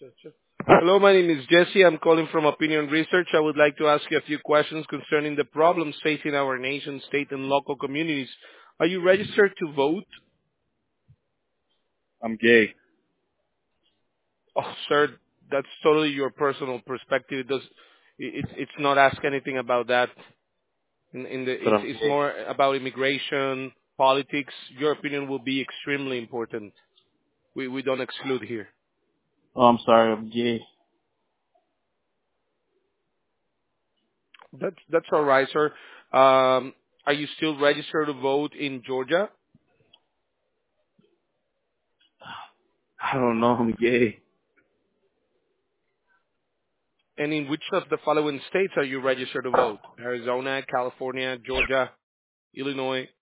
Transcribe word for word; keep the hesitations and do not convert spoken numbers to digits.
Hello, my name is Jesse. I'm calling from Opinion Research. I would like to ask you a few questions concerning the problems facing our nation, state, and local communities. Are you registered to vote? I'm gay. Oh, sir, that's totally your personal perspective. It does, it- it's it's not ask anything about that. In, in the, But it's I'm it's gay. more about immigration, politics. Your opinion will be extremely important. We we don't exclude here. Oh, I'm sorry. I'm gay. That's that's all right, sir. Um, are you still registered to vote in Georgia? I don't know. I'm gay. And in which of the following states are you registered to vote? Arizona, California, Georgia, Illinois?